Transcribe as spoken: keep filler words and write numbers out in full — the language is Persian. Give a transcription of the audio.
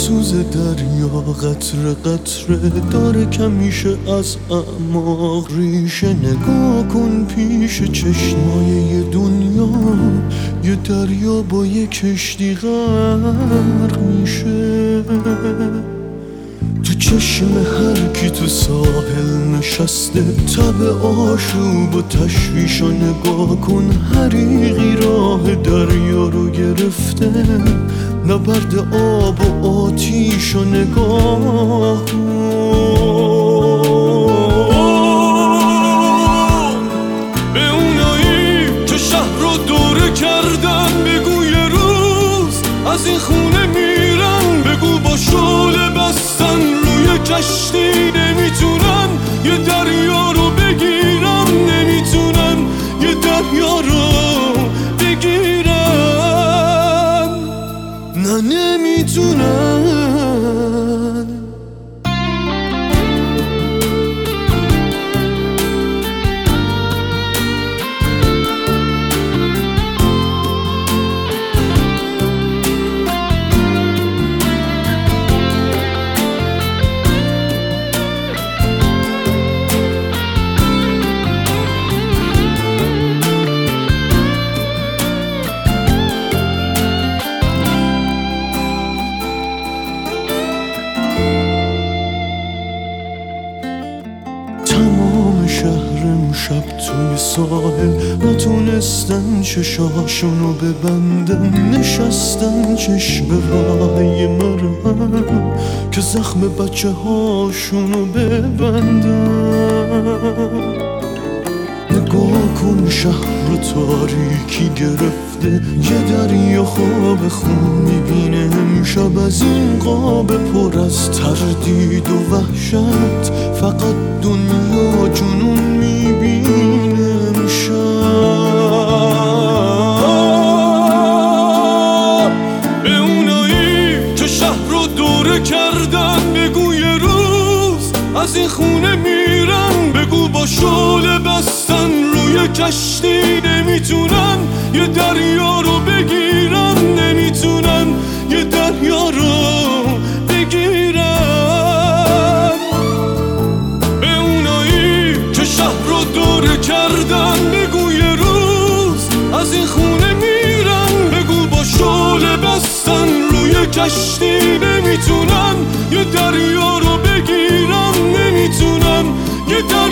میسوزه دریا قطره قطره داره کمیشه از اعماق ریشه. نگاه کن پیش چشمای دنیا یه دریا با یه کشتی غرق میشه. تو چشم هر کی تو ساحل نشسته تب آشوب و تشویش و نگاه کن حریقی راه دریا رو گرفته. نبرد آب و آتیش و نگاه کن. به اونایی که شهر رو دوره کردن بگو یه روز از این خونه میرن. بگو با شعله بستن روی کشتی نمیتونن یه دریا رو بگیرن. نمیتونن یه دریا رو بگیرن. نه نمیتونن. تمام شهر امشب توی ساحل نتونستن چشاشونو ببندن. نشستن چشم راهی مرهم که زخم بچه هاشونو ببندن. نگاه کن شهر رو تاریکی گرفته یه دریا خواب خون میبینه امشب. از این قاب پر از تردید و وحشت فقط دنیا جنون میبینه امشب. به اونایی که شهر رو دوره کردن بگو یه روز از این خونه میرن. بگو با شعله بستن روی کشتی نمیتونن یه دریا رو بگیرن. نمیتونن یه دریا رو بگیرن. به اونایی که شهر رو دوره کردن بگو یه روز از این خونه میرن. بگو با شعله بستن روی کشتی نمیتونن یه دریا رو بگیرن. نمیتونن یه دریا